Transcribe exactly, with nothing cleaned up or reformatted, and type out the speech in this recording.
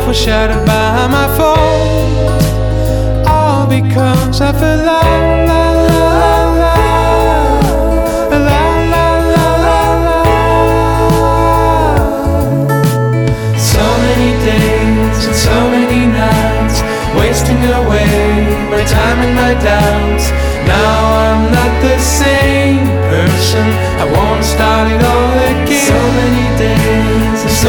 were shattered by my fault, all because I fell la la la la la la la la la. So many days and so many nights, wasting away my time and my doubts. Now I'm not the same person I once started